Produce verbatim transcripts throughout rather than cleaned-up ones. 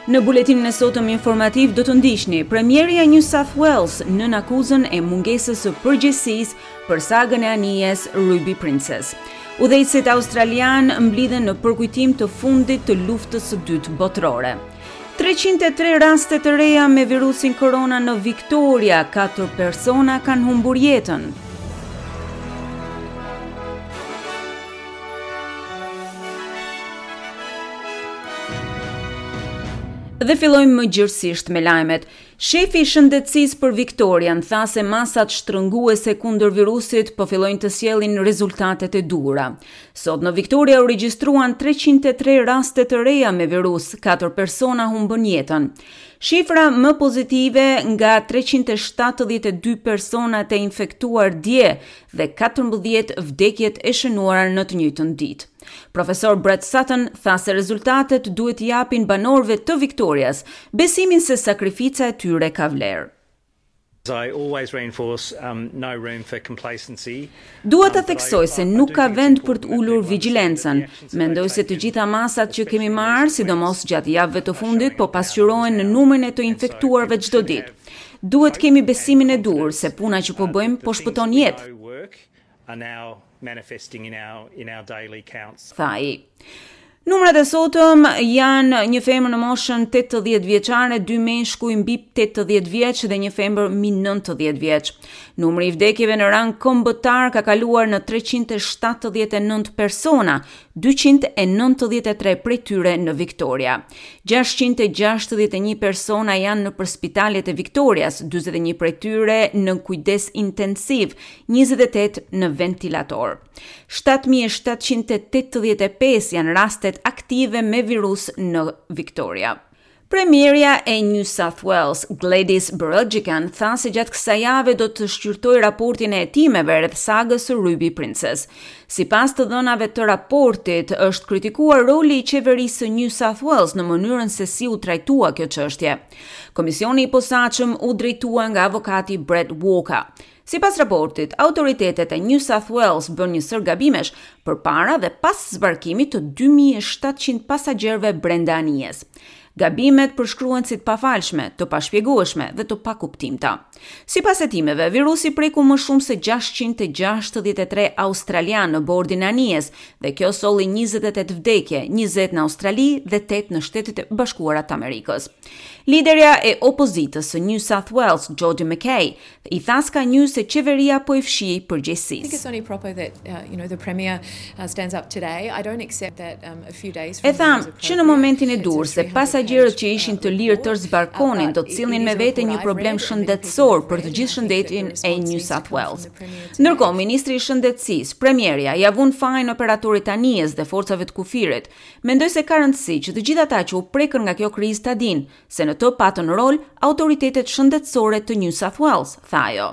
Në buletinin e sotëm informativ do të ndiqni Premierja New South Wales nën akuzën e mungesës së përgjegjësisë për sagën e anijes Ruby Princess. Udhëheqësit australian mblidhen në përkujtim të fundit të luftës së dytë botërore. treqind e tre raste të reja me virusin korona në Victoria, katër persona kanë humbur jetën. Dhe fillojmë më gjërësisht me lajmet. Shefi i shëndetësisë për Victorian tha se masat shtrënguese kundër virusit po fillojnë të sjellin rezultatet e duhura. Sot në Victoria u regjistruan treqind e tre raste të reja me virus, katër persona humbën jetën. Shifra më pozitive nga treqind e shtatëdhjetë e dy personat e infektuar dje dhe katërmbëdhjetë vdekjet e shënuara në të njëjtën ditë. Profesor Brett Sutton tha se rezultatet duhet t'i japin banorëve të Victorias besimin se sakrifica e tyre ka vlerë. I always reinforce um, no room for complacency. Dua të theksoj se nuk ka vend për të ulur vigjilencën. Mendoj se të gjitha masat që kemi marrë, sidomos gjatë javëve të fundit, po pasqyrojnë në numrin e të infektuarve çdo ditë. Duhet kemi besimin e dur se puna që po bëjmë po shpëton jetë. Tha ai. Numrat e sotëm janë një femër në moshën tetëdhjetë vjeçare, dy meshkuj mbi tetëdhjetë vjeç dhe një femër mbi nëntëdhjetë vjeç. Numri i vdekjeve në rang kombëtar ka kaluar në treqind e shtatëdhjetë e nëntë persona, dyqind e nëntëdhjetë e tre prej tyre në Victoria. gjashtëqind e gjashtëdhjetë e një persona janë nëpër spitalet e Victorias, dyzet e një prej tyre në kujdes intensiv, njëzet e tetë në ventilator. shtatë mijë e shtatëqind e tetëdhjetë e pesë janë rastet aktive me virus në Victoria. Premierja e New South Wales, Gladys Berejiklian, tha se gjatë kësaj jave do të shqyrtoj raportin e hetimeve rreth sagës së Ruby Princess. Sipas të dhënave të raportit, është kritikuar roli i qeverisë së New South Wales në mënyrën se si u trajtua kjo çështje. Komisioni i posaçëm u drejtua nga avokati Brett Walker. Sipas raportit, autoritetet e New South Wales bën një sër gabimesh përpara dhe pas zbarkimit të dy mijë e shtatëqind pasagjerëve brenda anijes. Gabimet përshkruhen si të pafalshme, të pashpjegueshme dhe të pakuptimta. Sipas hetimeve, virusi preku më shumë se gjashtëqind e gjashtëdhjetë e tre australianë në bordin e anijes dhe kjo solli njëzet e tetë vdekje, njëzet në Australi dhe tetë në Shtetet e Bashkuara të Amerikës. Liderja e opozitës së New South Wales, Georgie Mackay, i tha Sky News se qeveria po i fshihej përgjegjësisë. E tham që në momentin e dur se pasagjerët që ishin të lirë tërë zbarkonin do të sillnin me vete një problem shëndetësor për të gjithë shëndetin e New South Wales. Ndërkohë, ministri i shëndetësisë, premierja, ia vun fajin operatorit anijes dhe forcave të kufirit. Mendoj se ka rëndësi që të gjithë ata që u prekën nga kjo krizë ta dinë se në të patën rol autoritetet shëndetësore të New South Wales, tha ajo.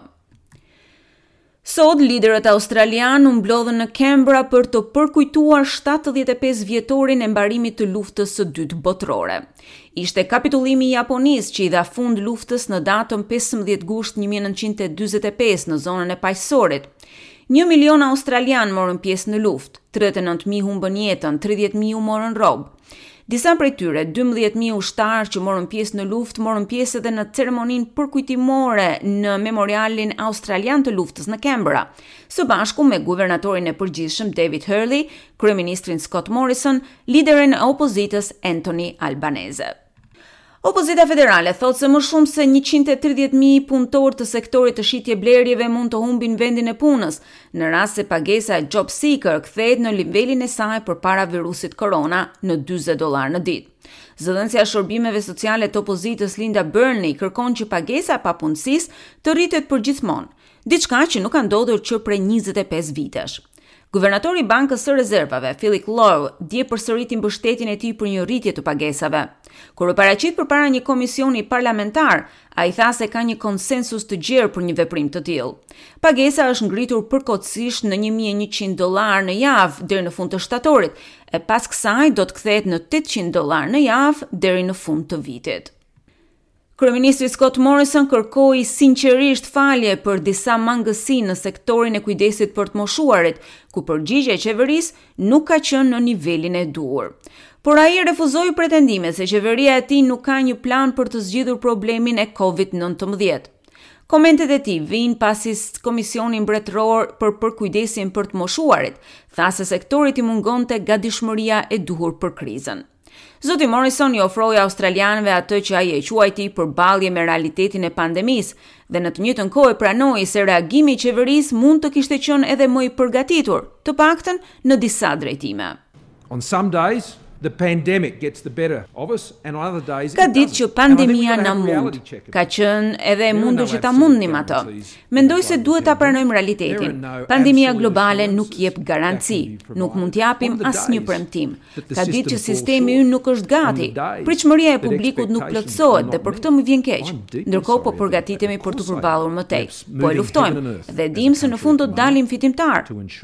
Sot, liderët australianë u mblodhën në Canberra për të përkujtuar shtatëdhjetë e pesë vjetorin e mbarimit të luftës së dytë botërore. Ishte kapitullimi i Japonisë që i dha fund luftës në datën pesëmbëdhjetë gusht një mijë e nëntëqind e dyzet e pesë në zonën e paqësorit. Një milion australianë morën pjesë në luftë, tridhjetë e nëntë mijë humbën jetën, tridhjetë mijë u morën robë. Disa prej tyre, dymbëdhjetë mijë ushtarë që morën pjesë në luftë, morën pjesë edhe në ceremoninë përkujtimore në memorialin australian të luftës në Canberra, së bashku me guvernatorin e përgjithshëm David Hurley, kryeministrin Scott Morrison, liderin e opozitës Anthony Albanese. Opozita federale thotë se më shumë se njëqind e tridhjetë mijë punëtorë të sektorit të shitje blerjeve mund të humbin vendin e punës, në rast se pagesa e Job Seeker kthehet në nivelin e saj përpara virusit korona në dyzet dollar në ditë. Zëdhënësja e shërbimeve sociale të opozitës Linda Burnley kërkon që pagesa e papunësisë të rritet përgjithmonë, diçka që nuk ka ndodhur që prej njëzet e pesë vitesh. Guvernatori i Bankës së Rezervave, Philip Lowe, dje përsëriti mbështetjen e tij për një rritje të pagesave. Kur u paraqit përpara një komisioni parlamentar, ai tha se ka një konsensus të gjerë për një veprim të tillë. Pagesa është ngritur përkohësisht në një mijë e njëqind dollar në javë deri në fund të shtatorit, e pas kësaj do të kthehet në tetëqind dollar në javë deri në fund të vitit. Kryeministri Scott Morrison kërkoi sinqerisht falje për disa mangësi në sektorin e kujdesit për të moshuarit, ku përgjigjja e qeverisë nuk ka qenë në nivelin e duhur. por ai refuzoi pretendimet se qeveria e tij nuk ka një plan për të zgjidhur problemin e covid nineteen. Komentet e tij vijnë pasi Komisioni Mbretëror për përkujdesin për të moshuarit tha se sektorit i mungonte gatishmëria e duhur për krizën. Zoti Morrison i ofroi australianëve atë që ai e quajti përballje me realitetin e pandemisë dhe në të njëjtën kohë pranoi se reagimi i qeverisë mund të kishte qenë edhe më i përgatitur, të paktën në disa drejtime. On some days the pandemic gets the better of us and on other days Ka ditë që pandemia na mund, ka qenë edhe e mundur që ta mundnim atë. Mendoj se duhet ta pranojmë realitetin. Pandemia globale nuk jep garanci, nuk mund t'japim asnjë premtim. Ka ditë që sistemi ynë nuk është gati. Pritshmëria e publikut nuk plotësohet dhe për këtë më vjen keq. Ndërkohë po përgatitemi për të përballur më tej. Po e luftojmë dhe dimë se në fund do të dalim fitimtar.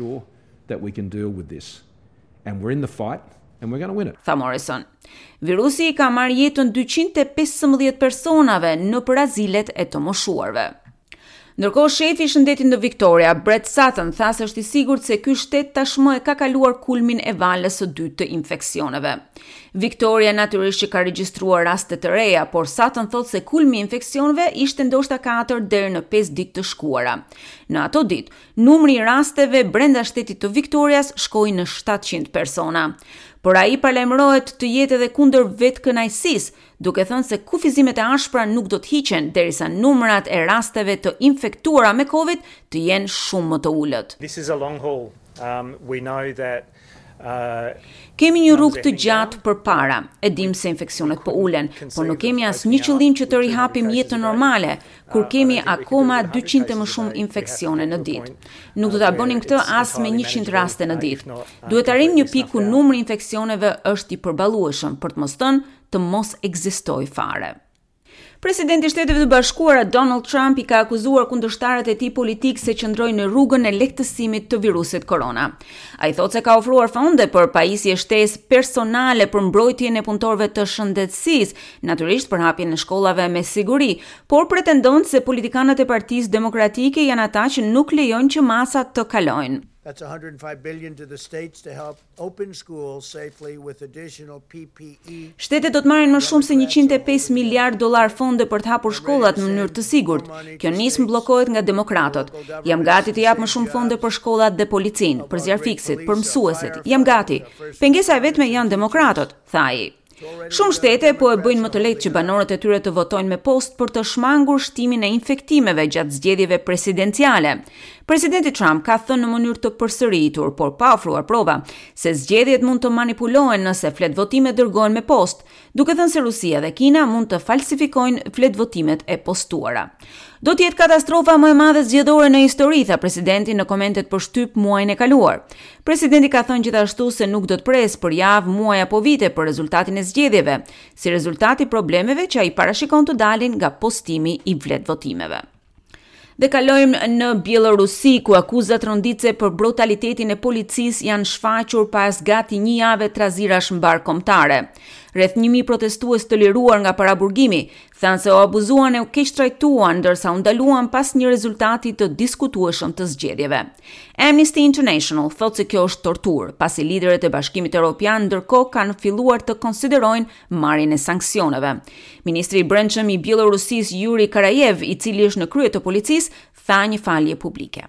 And we're in the fight. And we're going to win it. Tha Morrison. Virusi ka marrë jetën dyqind e pesëmbëdhjetë personave në azilet e të moshuarve. Ndërkohë shefi i shëndetit në Victoria, Brett Sutton, tha se është i sigurt se ky shtet tashmë e ka kaluar kulmin e valës së dytë të infeksioneve. Victoria natyrisht që ka regjistruar raste të reja, por Sutton thotë se kulmi i infeksioneve ishte ndoshta katër deri në pesë ditë të shkuara. Në ato ditë, numri i rasteve brenda shtetit të Victorias shkoi në shtatëqind persona. Por ai paralajmërohet të jetë edhe kundër vetkënaqësisë, duke thënë se kufizimet e ashpra nuk do të hiqen derisa numrat e rasteve të infektuara me Covid të jenë shumë më të ulët. This is a long haul. Um, we know that uh, Kemi një rrugë të gjatë përpara. E dim se infeksionet po ulen, por nuk kemi asnjë qëllim që të rihapim jetën normale, kur kemi akoma dyqind e më shumë infeksione në ditë. Nuk do ta bënim këtë as me njëqind raste në ditë. Duhet të arrijmë një pikë ku numri i infeksioneve është i përballueshëm për të mos thënë të mos ekzistojë fare. Presidenti i Shteteve të Bashkuara Donald Trump i ka akuzuar kundërshtarët e tij politik se qëndrojnë në rrugën e lehtësimit të virusit korona. Ai thotë se ka ofruar fonde për pajisje shtesë personale për mbrojtjen e punëtorëve të shëndetësisë, natyrisht për hapjen e shkollave me siguri, por pretendon se politikanët e Partisë Demokratike janë ata që nuk lejojnë që masat të kalojnë. That's one hundred five billion dollars to the states to help open schools safely with additional P P E. Shtetet do të marrin më shumë se njëqind e pesë miliard dollar fonde për të hapur shkollat në mënyrë të sigurt. Kjo nismë bllokohet nga demokratët. Jam gati të jap më shumë fonde për shkollat dhe policinë, për zjarfiksit, për mësuesit. Jam gati. Pengesa e vetme janë demokratët, tha ai. Shumë shtete po e bëjnë më të lehtë që banorët e tyre të votojnë me postë për të shmangur shtimin e infektimeve gjatë zgjedhjeve presidenciale. Presidenti Trump ka thënë në mënyrë të përsëritur, por pa ofruar prova, se zgjedhjet mund të manipulohen nëse fletvotimet dërgohen me postë, duke thënë se Rusia dhe Kina mund të falsifikojnë fletvotimet e postuara. Do të jetë katastrofa më e madhe zgjedhore në histori, tha presidenti në komentet për shtyp muajin e kaluar. Presidenti ka thënë gjithashtu se nuk do të presë për javë, muaj apo vite për rezultatin e zgjedhjeve, si rezultati problemeve që ai parashikon të dalin nga postimi i vletvotimeve. Dhe kalojmë në Bielorusi, ku akuzat rënditse për brutalitetin e policisë janë shfaqur pas gati një jave trazirash mbar kombëtare. Rreth një mijë protestues të liruar nga paraburgimi thanë se u abuzuan e u keq trajtuan ndërsa u ndaluan pas një rezultati të diskutueshëm të zgjedhjeve. Amnesty International thotë se kjo është torturë, pasi liderët e Bashkimit Evropian ndërkohë kanë filluar të konsiderojnë marrjen e sanksioneve. Ministri i Brendshëm i Bielorusisë Yuri Karayev, i cili është në krye të policisë, tha një falje publike.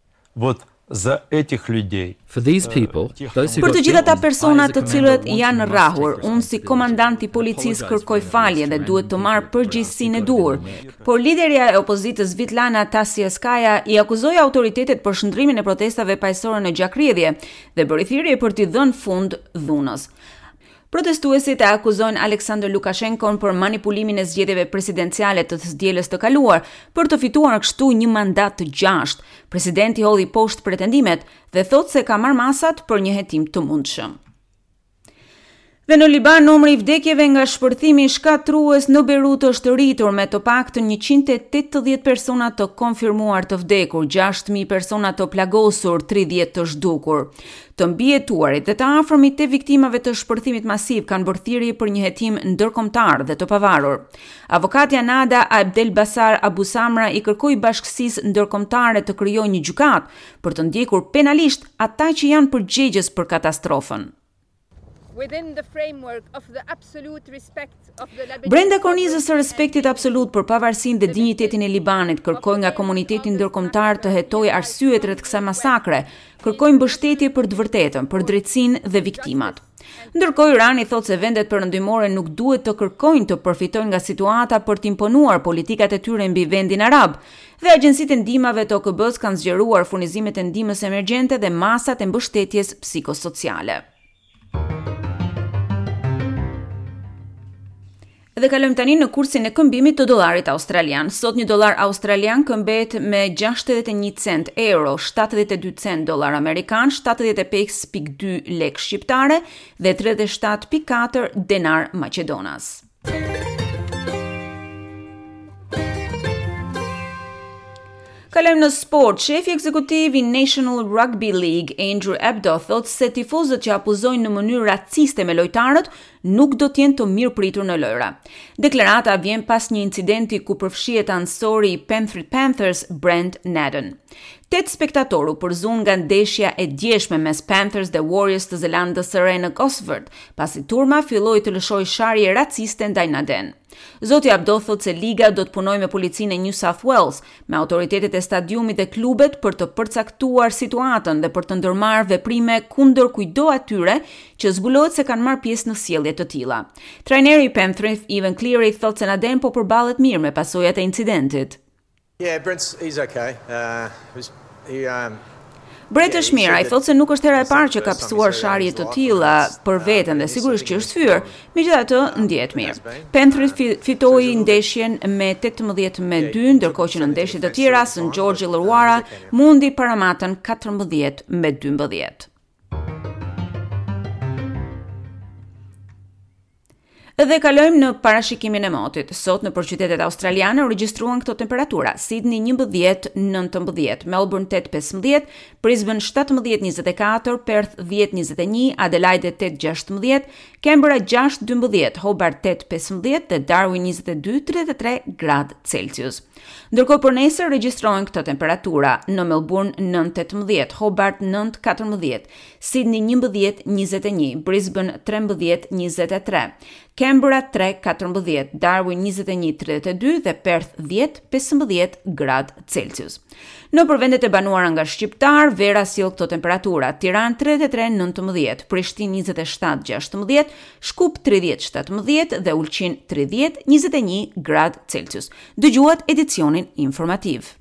Вот за этих людей. For these people, those who Për got të gjithë ata beaten, persona I as a të commander cilët want janë and must rrahur, take unë si responsibility. komandant i policisë Apologize kërkoj for falje dhe the duhet të marr mismanagement përgjegjësinë e of duhur. the Por liderja e opozitës Svitlana Tassiaskaya i akuzoi autoritetet për shndrimin e protestave paqësore në gjakridhje dhe bëri thirrje për t'i dhënë fund dhunës. Protestuesit e akuzojnë Aleksandr Lukashenkon për manipulimin e zgjedhjeve presidenciale të dielës të kaluar për të fituar kështu një mandat të gjashtë. Presidenti hodhi poshtë pretendimet dhe thotë se ka marrë masat për një hetim të mundshëm. Dhe në Liban, numri i vdekjeve nga shpërthimi shkatrues në Beirut është rritur me të paktën njëqind e tetëdhjetë persona të konfirmuar të vdekur, gjashtë mijë persona të plagosur, tridhjetë të zhdukur. Të mbijetuarit dhe të afërmit të viktimave të shpërthimit masiv kanë bërë thirrje për një hetim ndërkombëtar dhe të pavarur. Avokatja Nada Abdelbasar Abu Samra i kërkoi bashkësisë ndërkombëtare të krijojë një gjykatë për të ndjekur penalisht ata që janë përgjegjës për katastrofën. Brenda kornizës së respektit absolut për pavarësinë dhe dinjitetin e Libanit, kërkoi nga komuniteti ndërkombëtar të hetojë arsyet rreth kësaj masakre, kërkoi mbështetje për të vërtetën, për drejtsinë dhe viktimat. Ndërkohë Irani thotë se vendet perëndimore nuk duhet të kërkojnë të përfitojnë nga situata për të imponuar politikat e tyre mbi vendin arab, dhe agjencitë e ndihmave të O K B-s kanë zgjeruar furnizimet e ndihmës emergjente dhe masat e mbështetjes psikosociale. Dhe kalojmë tani në kursin e këmbimit të dollarit australian. Sot një dollar australian këmbet me gjashtëdhjetë e një cent euro, shtatëdhjetë e dy cent dollar amerikan, shtatëdhjetë e pesë pikë dy lekë shqiptare dhe tridhjetë e shtatë pikë katër denar maqedonas. Kalojmë në sport. Shefi ekzekutiv i National Rugby League, Andrew Abdo, thotë se tifozët që akuzojnë në mënyrë raciste me lojtarët nuk do të jenë të mirëpritur në lojra. Deklarata vjen pas një incidenti ku përfshihet ansori i Penrith Panthers, Brent Naden. Tet spektatorë u përzun nga ndeshja e djeshme mes Panthers dhe Warriors të Zelandës së Re në Gosford, pasi turma filloi të lëshojë sharje raciste ndaj Naden. Zoti Abdo thotë se liga do të punojë me policinë e New South Wales, me autoritetet e stadiumit dhe klubet për të përcaktuar situatën dhe për të ndërmarrë veprime kundër kujdo atyre që zbulohet se kanë marrë pjesë në sjellje të tilla. Trajneri i Penrith, Ivan Cleary, thotë se Naden po përballet mirë me pasojat e incidentit. Yeah, Brent's he's okay. Uh, he um Brett është mirë, ai thotë se nuk është hera e parë që ka pësuar sharje të tilla për veten dhe sigurisht që është fyer, megjithatë ndihet mirë. Penrith fitoi ndeshjen me tetëmbëdhjetë me dy, ndërkohë që në ndeshje të tjera Saint George Illawarra mundi Paramatën katërmbëdhjetë me dymbëdhjetë. Dhe kalojmë në parashikimin e motit. Sot në qytetet australiane u regjistruan këto temperatura: Sydney njëmbëdhjetë nëntëmbëdhjetë, Melbourne tetë pesëmbëdhjetë, Brisbane shtatëmbëdhjetë njëzet e katër, Perth dhjetë njëzet e një, Adelaide tetë gjashtëmbëdhjetë, Canberra gjashtë dymbëdhjetë, Hobart tetë pesëmbëdhjetë dhe Darwin njëzet e dy tridhjetë e tre gradë Celsius. Ndërkohë për nesër regjistrohen këto temperatura: në Melbourne nëntë tetëmbëdhjetë, Hobart nëntë katërmbëdhjetë, Sydney njëmbëdhjetë njëzet e një, Brisbane trembëdhjetë njëzet e tre, Canberra tre katërmbëdhjetë, Darwin njëzet e një tridhjetë e dy dhe Perth dhjetë pesëmbëdhjetë gradë Celsius. Në përvendet e banuara nga shqiptar, vera sjell këto temperatura: Tiranë tridhjetë e tre nëntëmbëdhjetë, Prishtinë njëzet e shtatë gjashtëmbëdhjetë, Shkup tridhjetë shtatëmbëdhjetë dhe Ulqin tridhjetë njëzet e një gradë Celsius. Dëgjuat edicionin informativ.